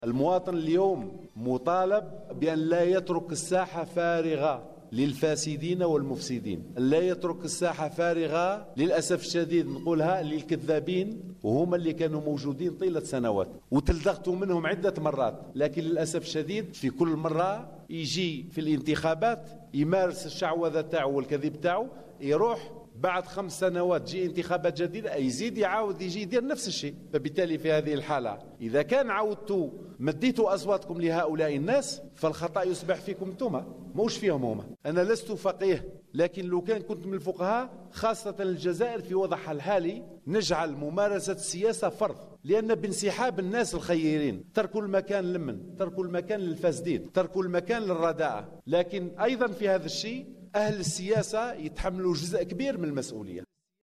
المواطن اليوم مطالب بأن لا يترك الساحة فارغة للفاسدين والمفسدين، لا يترك الساحة فارغة للأسف الشديد نقولها للكذابين، وهم اللي كانوا موجودين طيلة سنوات وتلدغتوا منهم عدة مرات، لكن للأسف الشديد في كل مرة يجي في الانتخابات يمارس الشعوذة تاعو والكذب تاعو، يروح بعد 5 سنوات تجي انتخابات جديدة يزيد يعاود يجي يدير نفس الشيء. فبالتالي في هذه الحالة إذا كان عودتوا مديتوا أصواتكم لهؤلاء الناس فالخطأ يصبح فيكم انتم موش فيهم هما. أنا لست فقيه، لكن لو كنت من الفقهاء خاصة الجزائر في وضعها الحالي نجعل ممارسة السياسة فرض، لأن بانسحاب الناس الخيرين تركوا المكان لمن تركوا المكان للفاسدين، تركوا المكان للرداءة. لكن أيضا في هذا الشيء أهل السياسة يتحملوا جزء كبير من المسؤولية.